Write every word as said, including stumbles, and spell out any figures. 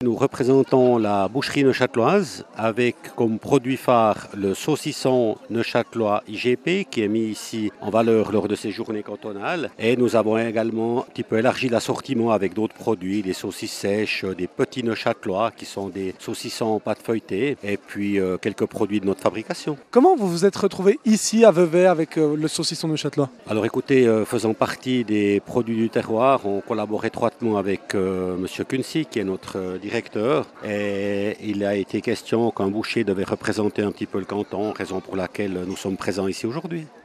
Nous représentons la boucherie neuchâteloise avec comme produit phare le saucisson neuchâtelois I G P qui est mis ici en valeur lors de ces journées cantonales. Et nous avons également un petit peu élargi l'assortiment avec d'autres produits, des saucisses sèches, des petits neuchâtelois qui sont des saucissons en pâte feuilletée et puis euh, quelques produits de notre fabrication. Comment vous vous êtes retrouvé ici à Vevey avec euh, le saucisson neuchâtelois? Alors écoutez, euh, faisant partie des produits du terroir, on collabore étroitement avec euh, Monsieur Kunsi qui est notre euh, directeur et il a été question qu'un boucher devait représenter un petit peu le canton, raison pour laquelle nous sommes présents ici aujourd'hui.